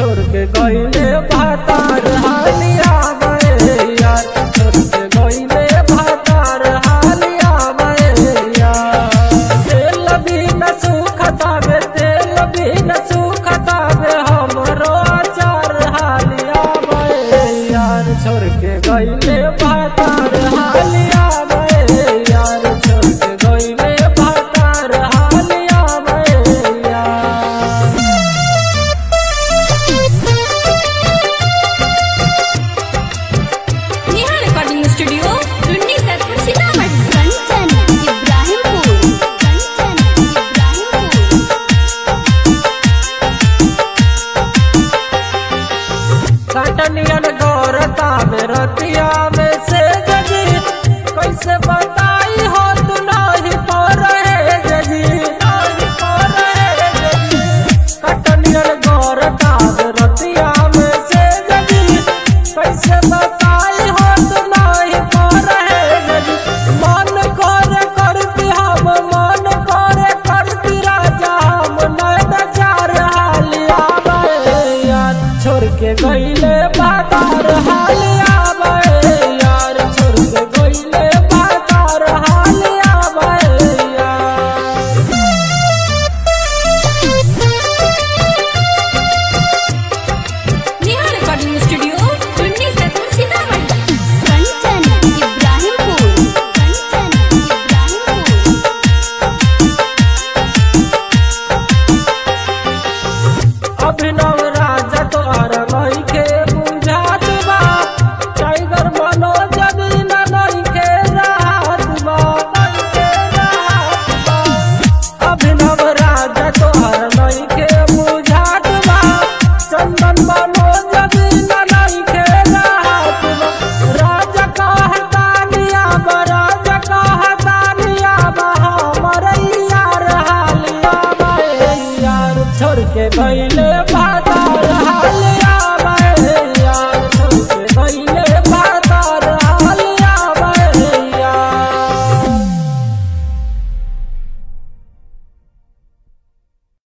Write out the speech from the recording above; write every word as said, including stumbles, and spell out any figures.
छोड़ के गईले भातार हालिया में यार, छोड़ के गईले भातार हालिया में यार। तेल भी न सुखता बे, तेल भी न सुखता बे, हमरो अचार हालिया में यार, छोड़ के गईले भातार हालिया में यार, छोड़ के गईले भातार हालिया में यार। Neha recording studio Runni Saidpur Sitamarhi. कंचन इब्राहिमपुर, कंचन इब्राहिमपुर। कटनियन गौरता में रतिया में से जजी, कैसे बताई हो तू नहीं तो रहे जजी, नहीं तो रहे जजी। कटनियन गौरता में रतिया में से जजी, कैसे बताई हो तू नहीं तो रहे जजी। मन करे करती हम, मन करे करती राजा हम, नैन चार हालिया में यार, छोड़ के गईले भातार हालिया में यार, छोड़ के गईले भातार हालिया में यार। Neha recording studio Runni Saidpur Sitamarhi. कंचन इब्राहिमपुर, कंचन इब्राहिमपुर। अभिनव राजा तोहर नइखे बुझात बा, टाइगर मनोज बिना नइखे राहत बा, नइखे राहत बा। अभिनव राजा तोहर नइखे बुझात बा, चंदन मनोज बिना नइखे राहत बा। राजा कहतानिया बा, राजा कहतानिया बा, हमर यार हालिया में यार, छोड़ के गईले भातार हालिया में